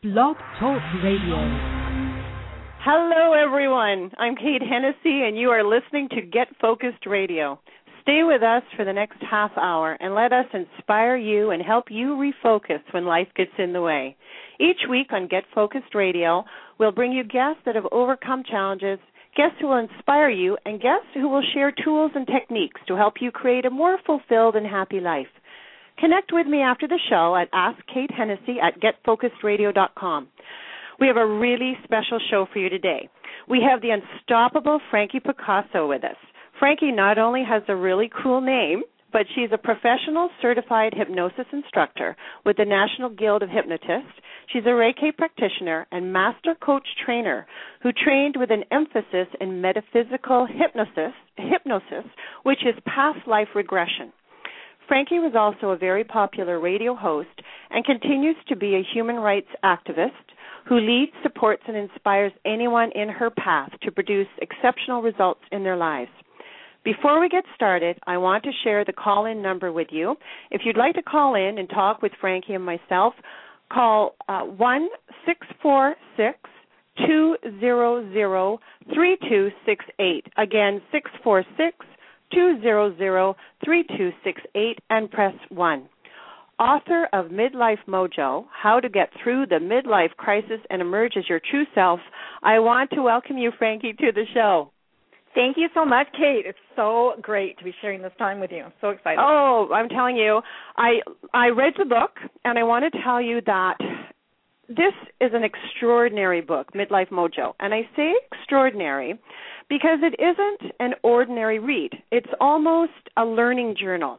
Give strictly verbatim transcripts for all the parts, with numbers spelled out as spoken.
Blog Talk Radio. Hello, everyone. I'm Kate Hennessy, and you are listening to Get Focused Radio. Stay with us for the next half hour and let us inspire you and help you refocus when life gets in the way. Each week on Get Focused Radio, we'll bring you guests that have overcome challenges, guests who will inspire you, and guests who will share tools and techniques to help you create a more fulfilled and happy life. Connect with me after the show at Ask Kate Hennessy at get focused radio dot com. We have a really special show for you today. We have the unstoppable Frankie Picasso with us. Frankie not only has a really cool name, but she's a professional certified hypnosis instructor with the National Guild of Hypnotists. She's a Reiki practitioner and master coach trainer who trained with an emphasis in metaphysical hypnosis, hypnosis, which is past life regression. Frankie was also a very popular radio host and continues to be a human rights activist who leads, supports, and inspires anyone in her path to produce exceptional results in their lives. Before we get started, I want to share the call-in number with you. If you'd like to call in and talk with Frankie and myself, call uh, one six four six, two zero zero, three two six eight. Again, six four six, two zero zero, three two six eight and press one. Author of Midlife Mojo, How to Get Through the Midlife Crisis and Emerge as Your True Self, I want to welcome you, Frankie, to the show. Thank you so much, Kate. It's so great to be sharing this time with you. I'm so excited. Oh, I'm telling you, I I read the book, and I want to tell you that this is an extraordinary book, Midlife Mojo. And I say extraordinary because it isn't an ordinary read. It's almost a learning journal.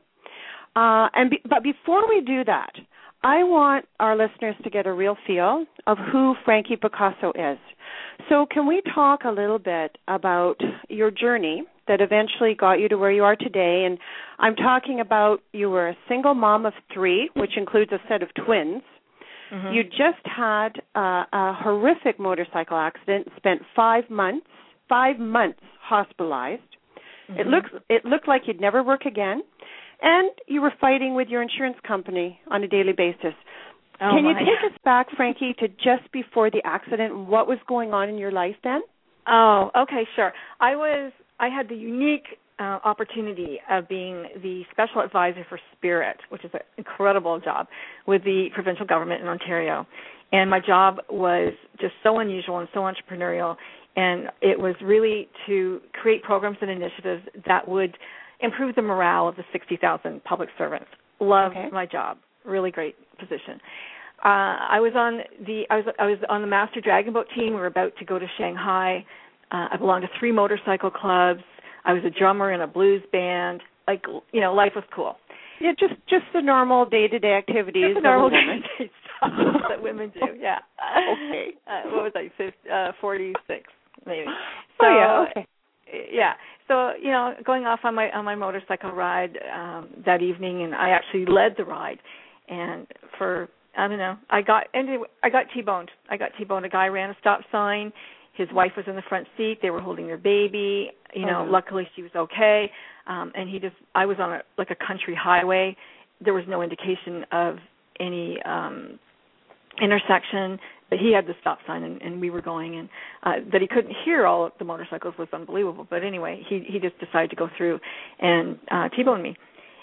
Uh, and be, but before we do that, I want our listeners to get a real feel of who Frankie Picasso is. So can we talk a little bit about your journey that eventually got you to where you are today? And I'm talking about you were a single mom of three, which includes a set of twins. Mm-hmm. You just had uh, a horrific motorcycle accident, spent five months, five months hospitalized. Mm-hmm. It looks it looked like you'd never work again, and you were fighting with your insurance company on a daily basis. Oh Can you my. take us back, Frankie, to just before the accident and what was going on in your life then? Oh, okay, sure. I was I had the unique uh, opportunity of being the special advisor for Spirit, which is an incredible job with the provincial government in Ontario. And my job was just so unusual and so entrepreneurial, and it was really to create programs and initiatives that would improve the morale of the sixty thousand public servants. Loved okay. my job. Really great position. Uh, I was on the I was I was on the Master Dragon Boat team. We were about to go to Shanghai. Uh, I belonged to three motorcycle clubs. I was a drummer in a blues band. Like, you know, life was cool. Yeah, just just the normal day-to-day activities. Just the normal day-to-day stuff that women do. Yeah. Okay. Uh, what was I? fifty, uh, forty-six, maybe. So, oh yeah. Okay. Yeah. So, you know, going off on my on my motorcycle ride um, that evening, and I actually led the ride. And for I don't know, I got ended. I got T-boned. I got T-boned. A guy ran a stop sign. His wife was in the front seat. They were holding their baby. You know, oh. luckily she was okay. Um, and he just, I was on a like a country highway. There was no indication of any um, intersection, but he had the stop sign, and, and we were going. And uh, that he couldn't hear all of the motorcycles was unbelievable. But anyway, he he just decided to go through and uh, T-bone me.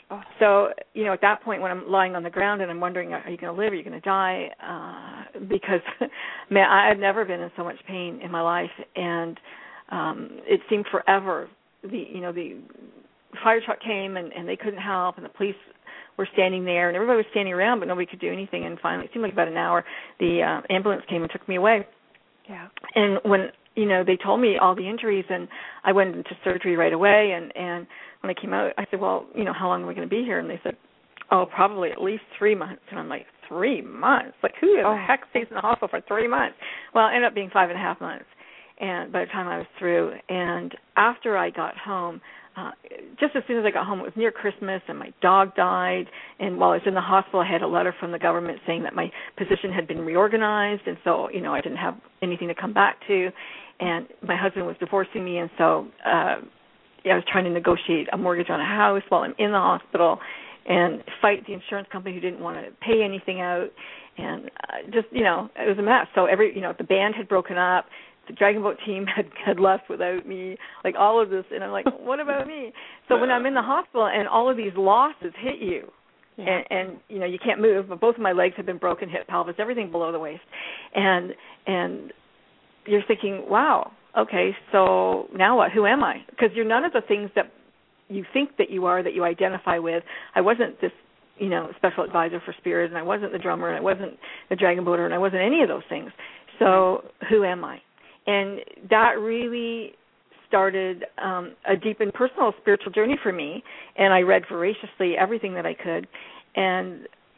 So, you know, at that point when I'm lying on the ground and I'm wondering, are you going to live, are you going to die? Uh, because, man, I had never been in so much pain in my life, and um, it seemed forever. The, you know, the fire truck came and, and they couldn't help, and the police were standing there, and everybody was standing around, but nobody could do anything. And finally, it seemed like about an hour, the uh, ambulance came and took me away. Yeah. And when, you know, they told me all the injuries, and I went into surgery right away, and, and when I came out, I said, well, you know, how long are we going to be here? And they said, oh, probably at least three months. And I'm like, three months? Like, who the oh. heck stays in the hospital for three months? Well, it ended up being five and a half months. And by the time I was through, and after I got home, uh, just as soon as I got home, it was near Christmas, and my dog died. And while I was in the hospital, I had a letter from the government saying that my position had been reorganized, and so, you know, I didn't have anything to come back to. And my husband was divorcing me, and so uh, yeah, I was trying to negotiate a mortgage on a house while I'm in the hospital and fight the insurance company who didn't want to pay anything out. and uh, just, you know, it was a mess. So every, you know, the band had broken up. The Dragon Boat team had, had left without me, like all of this. And I'm like, what about me? So when I'm in the hospital and all of these losses hit you, yeah. and, and, you know, you can't move, but both of my legs have been broken, hip, pelvis, everything below the waist. And, and you're thinking, wow, okay, so now what? Who am I? Because you're none of the things that you think that you are, that you identify with. I wasn't this, you know, special advisor for Spirit, and I wasn't the drummer, and I wasn't the Dragon Boater, and I wasn't any of those things. So who am I? And that really started um, a deep and personal spiritual journey for me, and I read voraciously everything that I could, and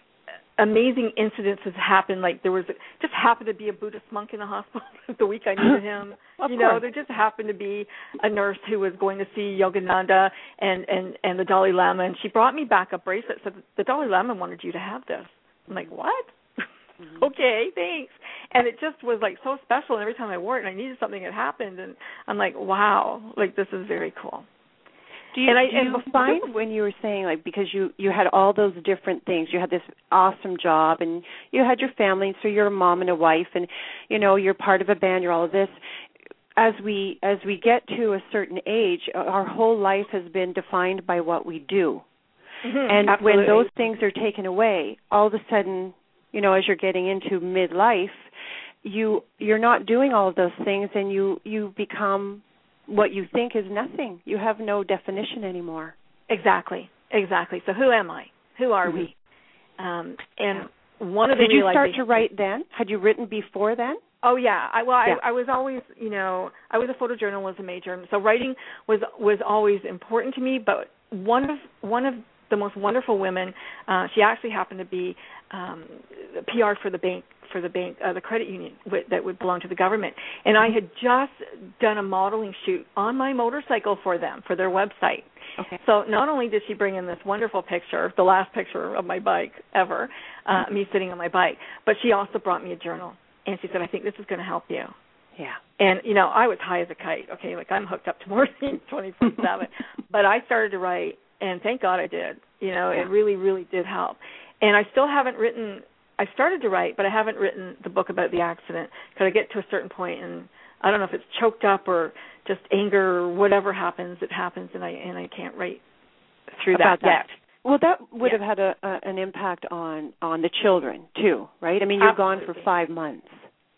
amazing incidences happened. Like there was, just happened to be a Buddhist monk in the hospital the week I knew him. Of you know, course. there just happened to be a nurse who was going to see Yogananda and, and, and the Dalai Lama, and she brought me back a bracelet, said, the Dalai Lama wanted you to have this. I'm like, what? Mm-hmm. Okay, thanks. And it just was like so special, and every time I wore it and I needed something, it happened, and I'm like, wow, like this is very cool. Do you, and I, do you and find when you were saying, like, because you, you had all those different things, you had this awesome job, and you had your family, so you're a mom and a wife, and, you know, you're part of a band, you're all of this. As we as we get to a certain age, our whole life has been defined by what we do. Mm-hmm, and absolutely. when those things are taken away, all of a sudden, you know, as you're getting into midlife, you, you're not doing all of those things, and you, you become what you think is nothing. You have no definition anymore. Exactly, exactly. So who am I? Who are mm-hmm. we? Um, and yeah. one of the Did you start to write then? Had you written before then? Oh yeah. I, well, yeah. I, I was always, you know, I was a photojournalism major, so writing was was always important to me. But one of one of the most wonderful women, uh, she actually happened to be um, P R for the bank. for the bank, uh, the credit union w- that would belong to the government. And I had just done a modeling shoot on my motorcycle for them, for their website. Okay. So not only did she bring in this wonderful picture, the last picture of my bike ever, uh, me sitting on my bike, but she also brought me a journal. And she said, I think this is going to help you. Yeah. And, you know, I was high as a kite. Okay, like I'm hooked up to morphine twenty-four seven. But I started to write, and thank God I did. You know, yeah. It really, really did help. And I still haven't written I started to write, but I haven't written the book about the accident because I get to a certain point and I don't know if it's choked up or just anger or whatever happens, it happens, and I and I can't write through about that yet. Well, that would yeah. have had a, a, an impact on, on the children too, right? I mean, you're Absolutely. gone for five months.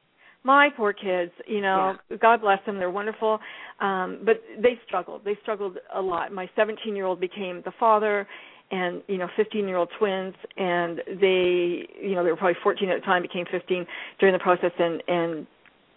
My poor kids, you know, yeah. God bless them, they're wonderful, um, but they struggled. They struggled a lot. My seventeen-year-old became the father, and, you know, fifteen-year-old twins, and they, you know, they were probably fourteen at the time, became fifteen during the process, and, and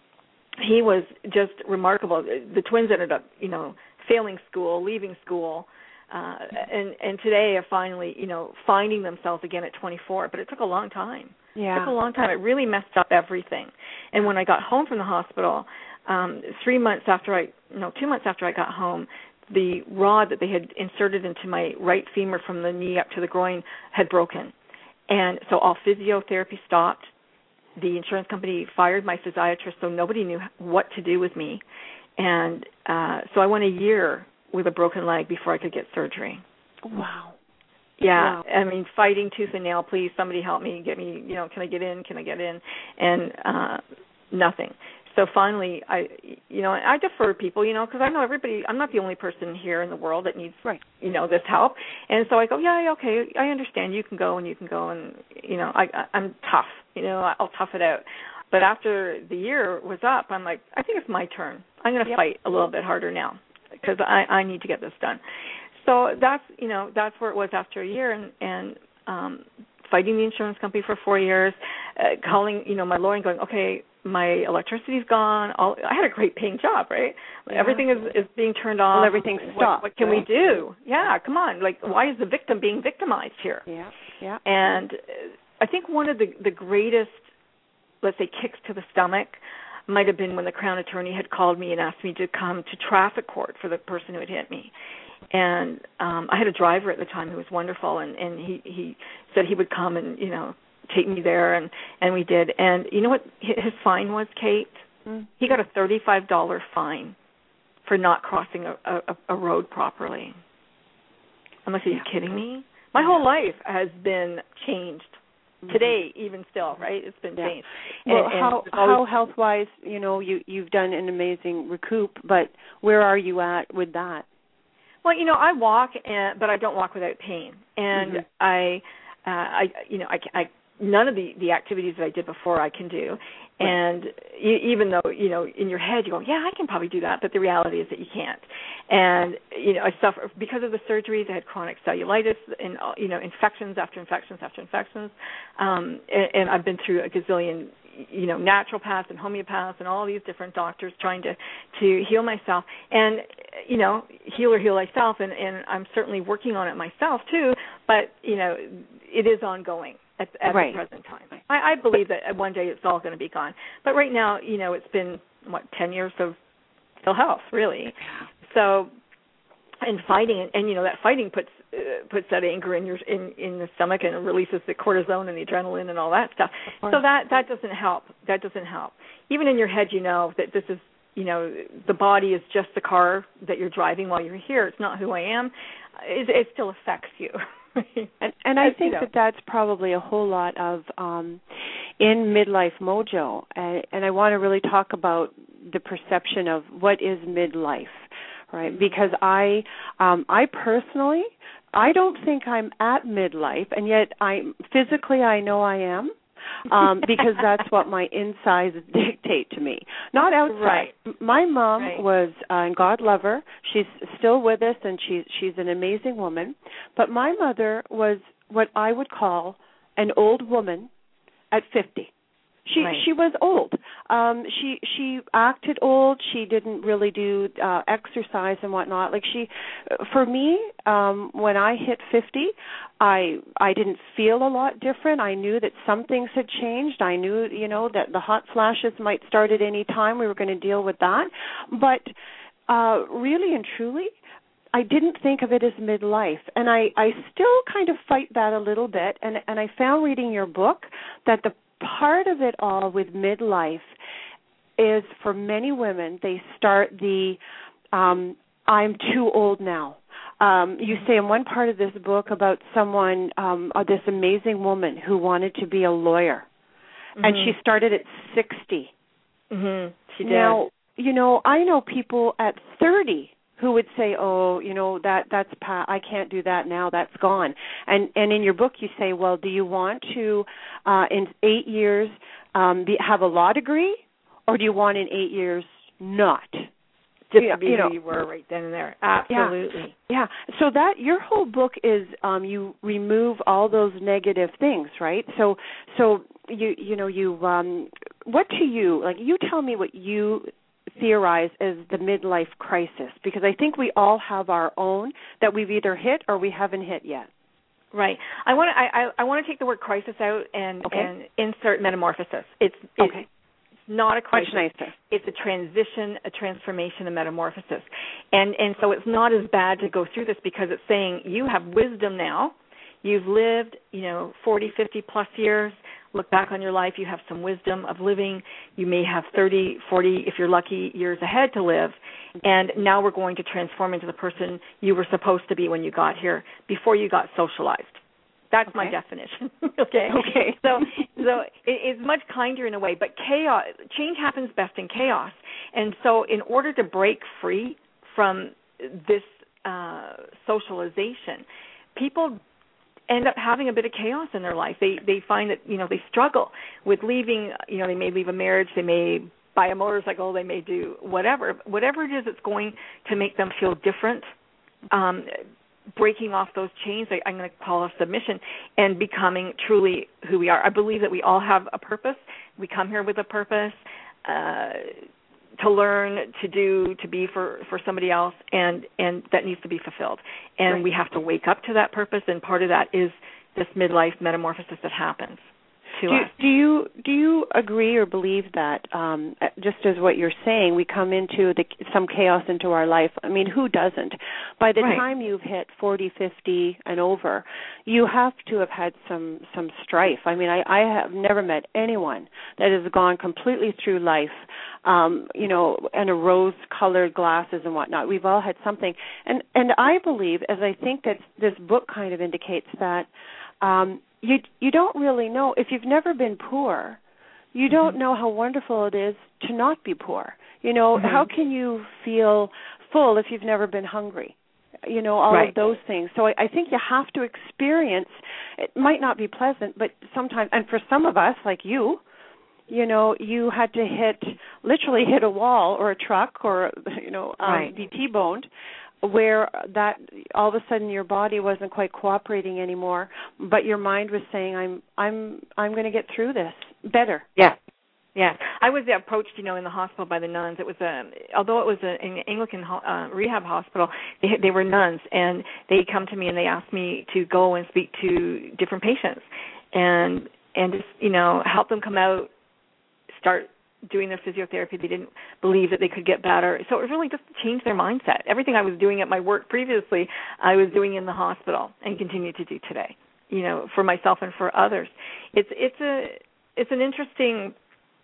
he was just remarkable. The twins ended up, you know, failing school, leaving school, uh, and, and today are finally, you know, finding themselves again at twenty-four, but it took a long time. Yeah. It took a long time. It really messed up everything. And when I got home from the hospital, um, three months after I, no, two months after I got home, the rod that they had inserted into my right femur from the knee up to the groin had broken. And so all physiotherapy stopped. The insurance company fired my physiatrist, so nobody knew what to do with me. And uh, so I went a year with a broken leg before I could get surgery. Wow. Yeah, wow. I mean, fighting tooth and nail, please, somebody help me, get me, you know, can I get in, can I get in? And uh, nothing. So finally, I, you know, I defer people, you know, because I know everybody, I'm not the only person here in the world that needs, right. you know, this help. And so I go, yeah, yeah, okay, I understand. You can go and you can go. And, you know, I, I, I'm tough, you know, I'll tough it out. But after the year was up, I'm like, I think it's my turn. I'm going to yep. fight a little bit harder now because I, I need to get this done. So that's, you know, that's where it was after a year, and, and um, fighting the insurance company for four years, uh, calling, you know, my lawyer and going, okay, my electricity's gone. All, I had a great paying job, right? Yeah. Everything is, is being turned off. Well, everything's stopped. What, what can right? we do? Yeah, come on. Like, why is the victim being victimized here? Yeah, yeah. And I think one of the, the greatest, let's say, kicks to the stomach might have been when the Crown Attorney had called me and asked me to come to traffic court for the person who had hit me. And um, I had a driver at the time who was wonderful, and, and he, he said he would come and, you know, take me there, and, and we did. And you know what his fine was, Kate? Mm-hmm. He got a thirty-five dollars fine for not crossing a, a, a road properly. Unless he's yeah. kidding me. My yeah. whole life has been changed today, even still, right? It's been yeah. changed. Well, and, and how, how health-wise, you know, you, you've done an amazing recoup, but where are you at with that? Well, you know, I walk, and, but I don't walk without pain. And mm-hmm. I, uh, I, you know, I, I none of the, the activities that I did before I can do. And even though, you know, in your head you go, yeah, I can probably do that, but the reality is that you can't. And, you know, I suffer, because of the surgeries, I had chronic cellulitis and, you know, infections after infections after infections. Um, and, and I've been through a gazillion, you know, naturopaths and homeopaths and all these different doctors trying to, to heal myself. And, you know, heal or heal thyself, and, and I'm certainly working on it myself too, but, you know, it is ongoing. At, at right. the present time. I, I believe that one day it's all going to be gone. But right now, you know, it's been, what, ten years of ill health, really. So, and fighting, and, and you know, that fighting puts uh, puts that anger in your in, in the stomach, and it releases the cortisone and the adrenaline and all that stuff. So that, that doesn't help. That doesn't help. Even in your head, you know that this is, you know, the body is just the car that you're driving while you're here. It's not who I am. It, it still affects you. and, and I As, think you know. that that's probably a whole lot of um, in Midlife Mojo, and, and I want to really talk about the perception of what is midlife, right? Because I, um, I personally, I don't think I'm at midlife, and yet I physically I know I am. um, because that's what my insides dictate to me, not outside. Right. My mom right. was, uh, and God love her, she's still with us, and she's she's an amazing woman. But my mother was what I would call an old woman at fifty. She right. she was old. Um, she she acted old. She didn't really do uh, exercise and whatnot. Like she, for me, um, when I hit fifty, I I didn't feel a lot different. I knew that some things had changed. I knew, you know, that the hot flashes might start at any time. We were going to deal with that. But uh, really and truly, I didn't think of it as midlife, and I, I still kind of fight that a little bit. And and I found reading your book that the part of it all with midlife is for many women, they start the um, I'm too old now. Um, you say in one part of this book about someone, um, uh, this amazing woman who wanted to be a lawyer, mm-hmm. and she started at sixty. Mm-hmm. She did. Now, you know, I know people at thirty who would say, "Oh, you know, that that's pa- I can't do that now. That's gone." And and in your book, you say, "Well, do you want to, uh, in eight years, um, be, have a law degree, or do you want in eight years not?" Just yeah, to be you know, who you were right then and there. Absolutely. Yeah. yeah. So that your whole book is um, you remove all those negative things, right? So so you you know you um, what to you like you tell me what you theorize as the midlife crisis, because I think we all have our own that we've either hit or we haven't hit yet. Right. I want to I, I, I want to take the word crisis out and, okay. and insert metamorphosis. It's, it's okay. not a crisis. Much nicer. It's a transition, a transformation, a metamorphosis. And and so it's not as bad to go through this because it's saying you have wisdom now. You've lived, you know, forty, fifty plus years. Look back on your life. You have some wisdom of living. You may have thirty, forty, if you're lucky, years ahead to live. And now we're going to transform into the person you were supposed to be when you got here, before you got socialized. That's okay. my definition. okay. Okay. So, so it, it's much kinder in a way, but chaos, change happens best in chaos. And so, in order to break free from this uh, socialization, people end up having a bit of chaos in their life. They they find that, you know, they struggle with leaving. You know, they may leave a marriage. They may buy a motorcycle. They may do whatever, whatever it is that's going to make them feel different. Um, breaking off those chains, I, I'm going to call a submission, and becoming truly who we are. I believe that we all have a purpose. We come here with a purpose uh, to learn, to do, to be for, for somebody else, and, and that needs to be fulfilled. And right. we have to wake up to that purpose, and part of that is this midlife metamorphosis that happens to do, us. Do you do you agree or believe that, um, just as what you're saying, we come into the, some chaos into our life? I mean, who doesn't? By the right. time you've hit forty, fifty, and over, you have to have had some, some strife. I mean, I, I have never met anyone that has gone completely through life, um, you know, in a rose-colored glasses and whatnot. We've all had something. And, and I believe, as I think that this book kind of indicates, that um, you you don't really know. If you've never been poor, you don't know how wonderful it is to not be poor. You know, mm-hmm. how can you feel full if you've never been hungry? You know, all right. of those things. So I, I think you have to experience, it might not be pleasant, but sometimes, and for some of us, like you, you know, you had to hit, literally hit a wall or a truck or, you know, um, right. be T-boned, where that all of a sudden your body wasn't quite cooperating anymore, but your mind was saying, I'm I'm I'm going to get through this better. Yeah. Yeah, I was approached, you know, in the hospital by the nuns. It was a, although it was a, an Anglican uh, rehab hospital, they, they were nuns, and they come to me and they asked me to go and speak to different patients, and and just, you know, help them come out, start doing their physiotherapy. They didn't believe that they could get better, so it was really just to change their mindset. Everything I was doing at my work previously, I was doing in the hospital and continue to do today, you know, for myself and for others. It's it's a it's an interesting,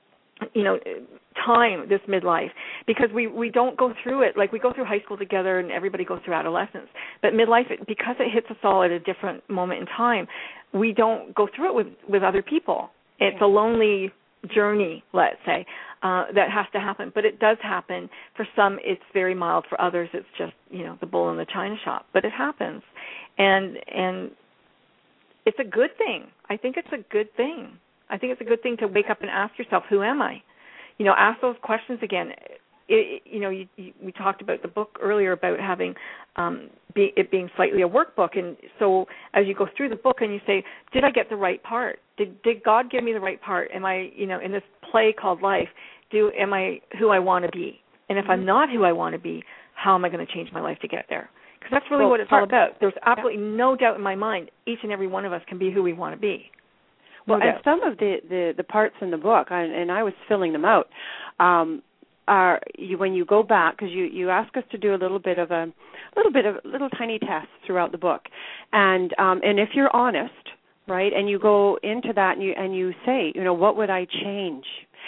you know, time, this midlife, because we, we don't go through it. Like, we go through high school together and everybody goes through adolescence. But midlife, because it hits us all at a different moment in time, we don't go through it with, with other people. It's a lonely journey, let's say, uh, that has to happen. But it does happen. For some, it's very mild. For others, it's just, you know, the bull in the china shop. But it happens. And and it's a good thing. I think it's a good thing. I think it's a good thing to wake up and ask yourself, who am I? You know, ask those questions again. It, you know, you, you, we talked about the book earlier about having um, be, it being slightly a workbook. And so as you go through the book and you say, did I get the right part? Did, did God give me the right part? Am I, you know, in this play called life, do am I who I want to be? And if I'm not who I want to be, how am I going to change my life to get there? Because that's really well, what it's all about. There's absolutely yeah. no doubt in my mind each and every one of us can be who we want to be. Well, and some of the, the, the parts in the book, and, and I was filling them out, um, are you, when you go back, because you, you ask us to do a little bit of a little bit of little tiny tests throughout the book, and um, and if you're honest, right, and you go into that and you and you say, you know, what would I change?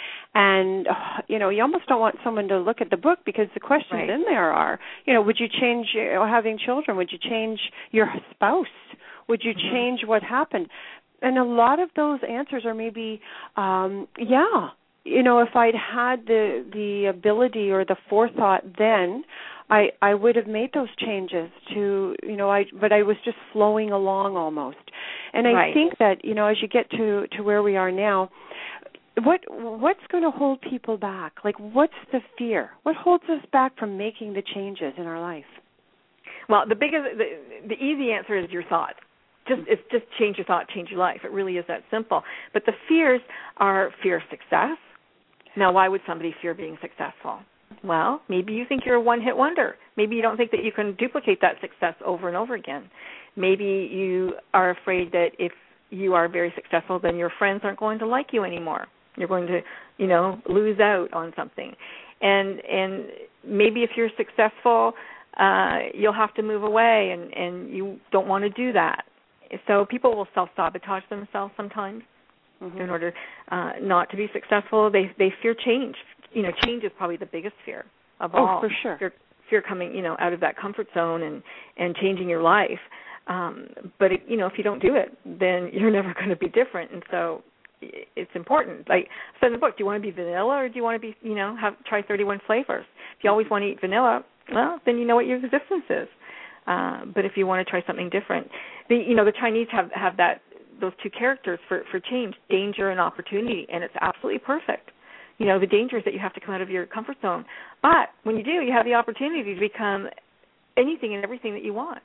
And, you know, you almost don't want someone to look at the book because the questions right. in there are, you know, would you change you know, having children? Would you change your spouse? Would you mm-hmm. change what happened? And a lot of those answers are maybe, um, yeah, you know, if I'd had the the ability or the forethought then, I I would have made those changes to, you know, I but I was just flowing along almost. And I right. think that, you know, as you get to, to where we are now, what what's going to hold people back? Like, what's the fear? What holds us back from making the changes in our life? Well, the biggest, the, the easy answer is your thoughts. Just it's just change your thought, change your life. It really is that simple. But the fears are fear of success. Now, why would somebody fear being successful? Well, maybe you think you're a one-hit wonder. Maybe you don't think that you can duplicate that success over and over again. Maybe you are afraid that if you are very successful, then your friends aren't going to like you anymore. You're going to, you know, lose out on something. And and maybe if you're successful, uh, you'll have to move away, and, and you don't want to do that. So people will self-sabotage themselves sometimes mm-hmm. in order uh, not to be successful. They they fear change. You know, change is probably the biggest fear of oh, all. Oh, for sure. Fear, fear coming, you know, out of that comfort zone and, and changing your life. Um, but, it, you know, if you don't do it, then you're never going to be different. And so it's important. Like I said in the book, do you want to be vanilla or do you want to be, you know, have try thirty-one flavors? If you always want to eat vanilla, well, then you know what your existence is. Uh, but if you want to try something different, the you know the Chinese have, have that those two characters for, for change, danger and opportunity, and it's absolutely perfect. You know, the danger is that you have to come out of your comfort zone. But when you do, you have the opportunity to become anything and everything that you want.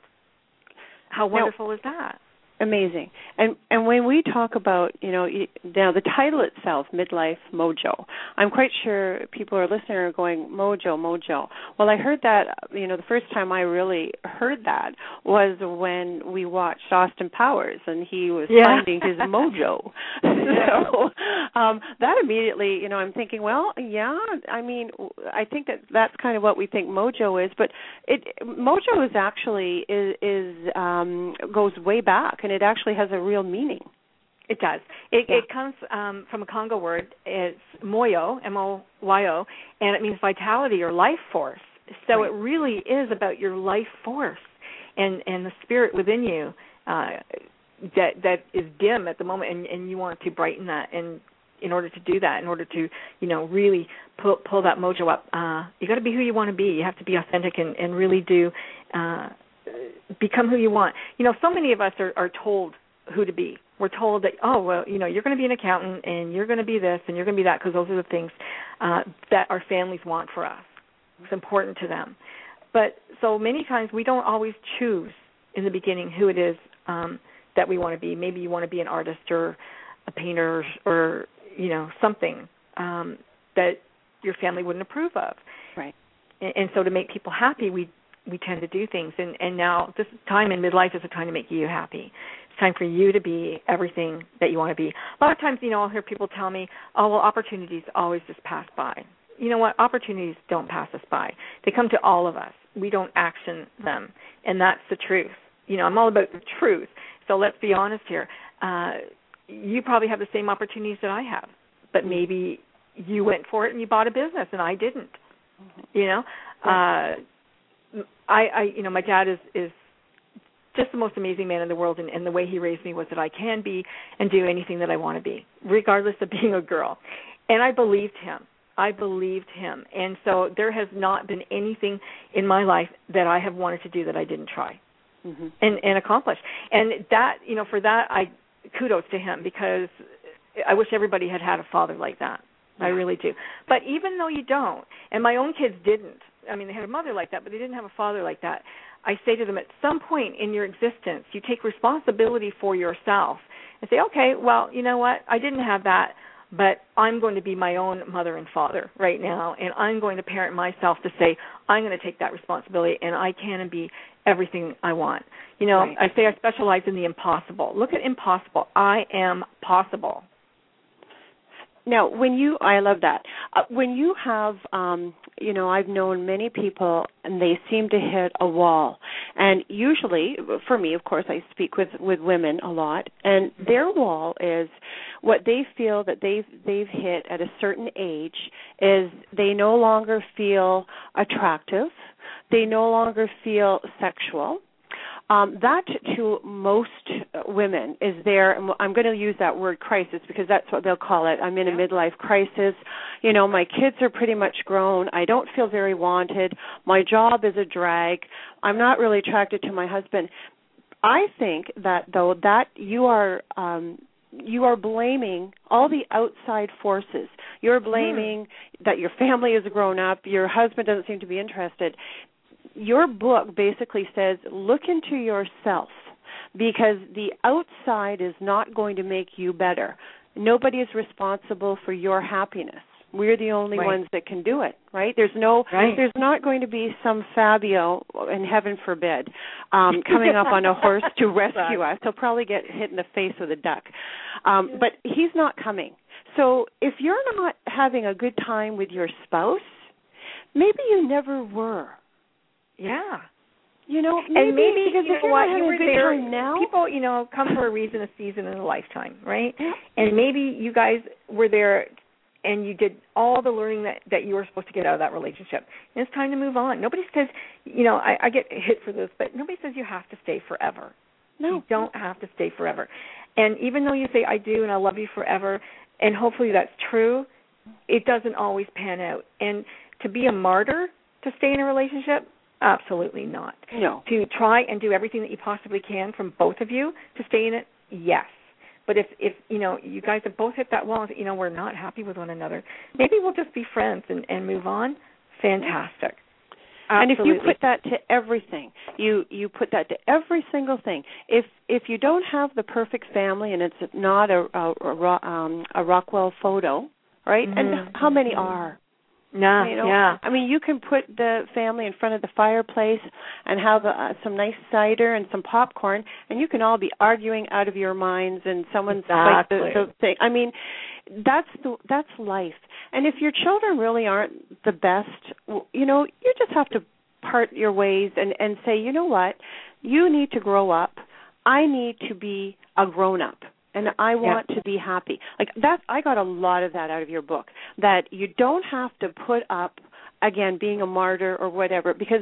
How wonderful now, is that? Amazing. And and when we talk about, you know, now the title itself, Midlife Mojo, I'm quite sure people are listening are going, Mojo, Mojo. Well, I heard that, you know, the first time I really heard that was when we watched Austin Powers and he was yeah. finding his mojo. So um, that immediately, you know, I'm thinking, well, yeah, I mean, I think that that's kind of what we think mojo is, but it mojo is actually, is, is um, goes way back. And it actually has a real meaning. It does. It, yeah. it comes um, from a Congo word. It's moyo, M O Y O, and it means vitality or life force. So right. it really is about your life force and, and the spirit within you. Uh, that that is dim at the moment, and, and you want to brighten that. And in order to do that, in order to, you know, really pull, pull that mojo up, uh, you got to be who you want to be. You have to be authentic and, and really do uh, become who you want. You know, so many of us are, are told who to be. We're told that, oh, well, you know, you're going to be an accountant and you're going to be this and you're going to be that, because those are the things uh, that our families want for us. It's important to them. But so many times we don't always choose in the beginning who it is um, that we want to be. Maybe you want to be an artist or a painter or, or you know, something um, that your family wouldn't approve of. Right. And, and so to make people happy, we we tend to do things. And, and now this time in midlife is a time to make you happy. It's time for you to be everything that you want to be. A lot of times, you know, I'll hear people tell me, oh, well, opportunities always just pass by. You know what? Opportunities don't pass us by. They come to all of us. We don't action them. And that's the truth. You know, I'm all about the truth. So let's be honest here. Uh, you probably have the same opportunities that I have, but maybe you went for it and you bought a business and I didn't. You know, uh, I, I, you know, my dad is, is just the most amazing man in the world, and, and the way he raised me was that I can be and do anything that I want to be, regardless of being a girl. And I believed him. I believed him. And so there has not been anything in my life that I have wanted to do that I didn't try mm-hmm. and, and accomplish. And that, you know, for that, I kudos to him, because I wish everybody had had a father like that. I really do. But even though you don't, and my own kids didn't, I mean, they had a mother like that, but they didn't have a father like that, I say to them, at some point in your existence, you take responsibility for yourself and say, okay, well, you know what, I didn't have that, but I'm going to be my own mother and father right now, and I'm going to parent myself to say, I'm going to take that responsibility, and I can be everything I want. You know, right. I say I specialize in the impossible. Look at impossible. I am possible. Now, when you, I love that. Uh, when you have, um, you know, I've known many people and they seem to hit a wall. And usually, for me, of course, I speak with, with women a lot, and their wall is what they feel that they've, they've hit at a certain age is they no longer feel attractive. They no longer feel sexual. Um, that, to most women, is there. I'm going to use that word crisis because that's what they'll call it. I'm in a yeah. midlife crisis. You know, my kids are pretty much grown. I don't feel very wanted. My job is a drag. I'm not really attracted to my husband. I think that, though, that you are um, you are blaming all the outside forces. You're blaming mm. that your family is grown up. Your husband doesn't seem to be interested. Your book basically says, look into yourself, because the outside is not going to make you better. Nobody is responsible for your happiness. We're the only right. ones that can do it, right? There's no, right. there's not going to be some Fabio, and heaven forbid, um, coming up on a horse to rescue us. He'll probably get hit in the face with a duck. Um, but he's not coming. So if you're not having a good time with your spouse, maybe you never were. Yeah. You know, maybe, and maybe because you if know you're what, not you were having a good there, time now, people, you know, come for a reason, a season, and a lifetime, right? Yeah. And maybe you guys were there and you did all the learning that, that you were supposed to get out of that relationship. And it's time to move on. Nobody says, you know, I, I get hit for this, but nobody says you have to stay forever. No. You don't have to stay forever. And even though you say, I do and I love you forever, and hopefully that's true, it doesn't always pan out. And to be a martyr to stay in a relationship, absolutely not. No. To try and do everything that you possibly can from both of you to stay in it, yes. But if, if you know, you guys have both hit that wall and, you know, we're not happy with one another, maybe we'll just be friends and, and move on. Fantastic. Absolutely. And if you put that to everything, you, you put that to every single thing. If if you don't have the perfect family and it's not a, a, a, um, a Rockwell photo, right? Mm-hmm. And how many are? No, you know, yeah. I mean, you can put the family in front of the fireplace and have uh, some nice cider and some popcorn, and you can all be arguing out of your minds, and someone's exactly. like the, the thing. I mean, that's the, that's life. And if your children really aren't the best, you know, you just have to part your ways and, and say, you know what, you need to grow up. I need to be a grown-up. And I want yeah. to be happy. Like that, I got a lot of that out of your book, that you don't have to put up, again, being a martyr or whatever, because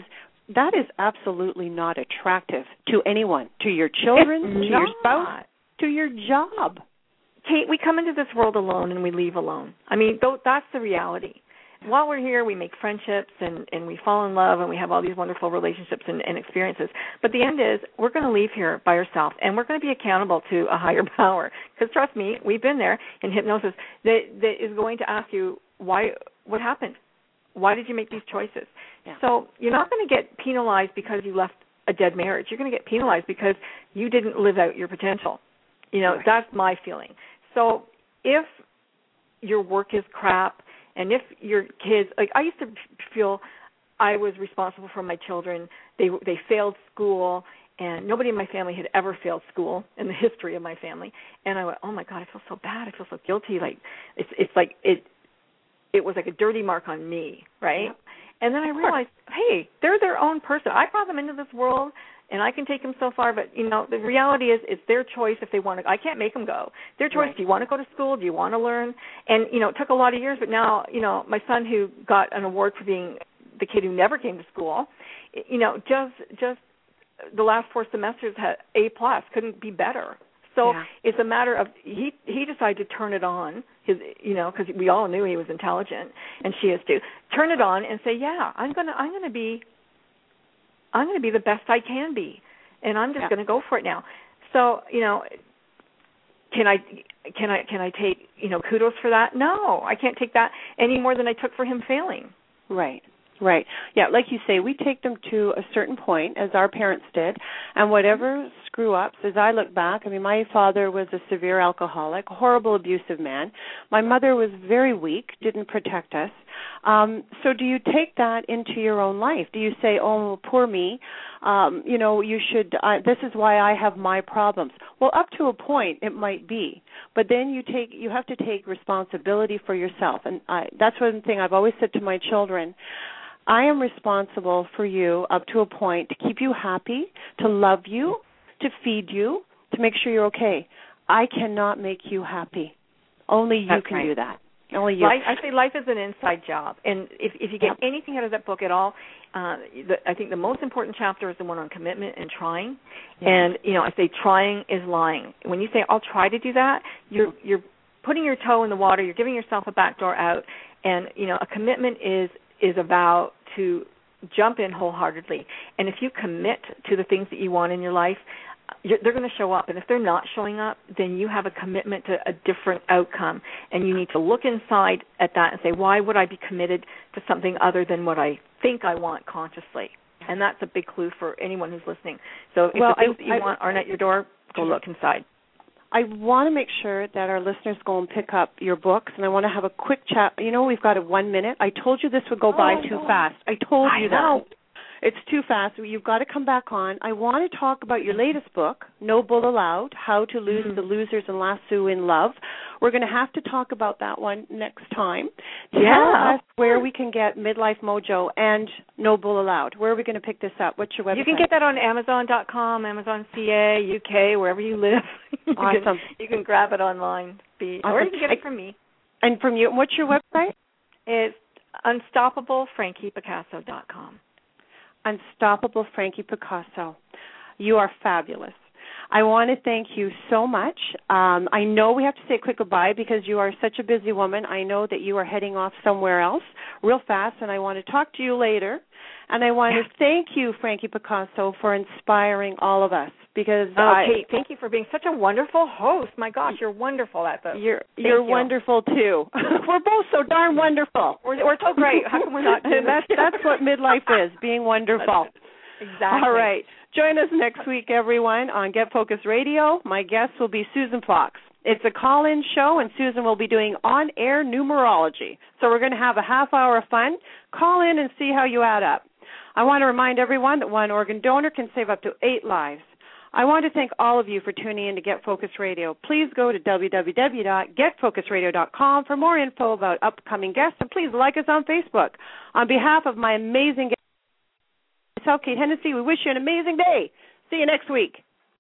that is absolutely not attractive to anyone, to your children, it's to not. your spouse, to your job. Kate, we come into this world alone and we leave alone. I mean, th- that's the reality. While we're here, we make friendships and, and we fall in love and we have all these wonderful relationships and, and experiences. But the end is we're going to leave here by ourselves and we're going to be accountable to a higher power. Because trust me, we've been there in hypnosis that, that is going to ask you, why, what happened? Why did you make these choices? Yeah. So you're not going to get penalized because you left a dead marriage. You're going to get penalized because you didn't live out your potential. You know, right. That's my feeling. So if your work is crap, and if your kids, like I used to feel I was responsible for my children. They they failed school, and nobody in my family had ever failed school in the history of my family. And I went, oh my God, I feel so bad. I feel so guilty. Like it's it's like it it was like a dirty mark on me, right? Yep. And then I realized, hey, they're their own person. I brought them into this world. And I can take them so far, but, you know, the reality is it's their choice if they want to. I can't make them go. Their choice. Right. Do you want to go to school? Do you want to learn? And, you know, it took a lot of years, but now, you know, my son who got an award for being the kid who never came to school, you know, just just the last four semesters had A plus, couldn't be better. So yeah. it's a matter of he he decided to turn it on, his you know, because we all knew he was intelligent, and she is too. Turn it on and say, yeah, I'm gonna I'm gonna be. I'm going to be the best I can be, and I'm just yeah. going to go for it now. So, you know, can I can I can I take, you know, kudos for that? No, I can't take that any more than I took for him failing. Right. Right. Yeah, like you say, we take them to a certain point, as our parents did, and whatever screw-ups, as I look back, I mean, my father was a severe alcoholic, a horrible, abusive man. My mother was very weak, didn't protect us. Um, so do you take that into your own life? Do you say, oh, poor me, um, you know, you should, uh, this is why I have my problems? Well, up to a point, it might be. But then you take, you have to take responsibility for yourself. And I, that's one thing I've always said to my children. I am responsible for you up to a point to keep you happy, to love you, to feed you, to make sure you're okay. I cannot make you happy. Only you That's can right. do that. Only you. Life, I say life is an inside job, and if, if you get yep. anything out of that book at all, uh, the, I think the most important chapter is the one on commitment and trying. Yeah. And you know, I say trying is lying. When you say I'll try to do that, you're you're putting your toe in the water. You're giving yourself a back door out. And you know, a commitment is is about to jump in wholeheartedly. And if you commit to the things that you want in your life, you're, they're going to show up. And if they're not showing up, then you have a commitment to a different outcome. And you need to look inside at that and say, why would I be committed to something other than what I think I want consciously? And that's a big clue for anyone who's listening. So if well, the things I, that you I, want aren't at your door, go look inside. I want to make sure that our listeners go and pick up your books, and I want to have a quick chat. You know, we've got a one minute. I told you this would go by oh, too no. fast. I told I you know. that. It's too fast. You've got to come back on. I want to talk about your latest book, No Bull Allowed, How to Lose mm-hmm. the Losers and Lasso in Love. We're going to have to talk about that one next time. Yeah. Tell us where we can get Midlife Mojo and No Bull Allowed. Where are we going to pick this up? What's your website? You can get that on Amazon dot com, Amazon C A, U K, wherever you live. you awesome. Can, you can grab it online. Be, awesome. Or you can get it from me. And from you. What's your website? It's unstoppable frankie picasso dot com. Unstoppable Frankie Picasso. You are fabulous. I want to thank you so much. Um, I know we have to say a quick goodbye because you are such a busy woman. I know that you are heading off somewhere else real fast, and I want to talk to you later. And I want yeah. to thank you, Frankie Picasso, for inspiring all of us. Because oh, I, Kate, thank you for being such a wonderful host. My gosh, you're wonderful at this. You're you're you. wonderful too. We're both so darn wonderful. We're, we're so great. How come we're not doing that's this? That's what midlife is, being wonderful. Exactly. All right. Join us next week, everyone, on Get Focused Radio. My guest will be Susan Fox. It's a call-in show, and Susan will be doing on-air numerology. So we're going to have a half hour of fun. Call in and see how you add up. I want to remind everyone that one organ donor can save up to eight lives. I want to thank all of you for tuning in to Get Focused Radio. Please go to w w w dot get focused radio dot com for more info about upcoming guests, and please like us on Facebook. On behalf of my amazing guest, myself, Kate Hennessy, we wish you an amazing day. See you next week.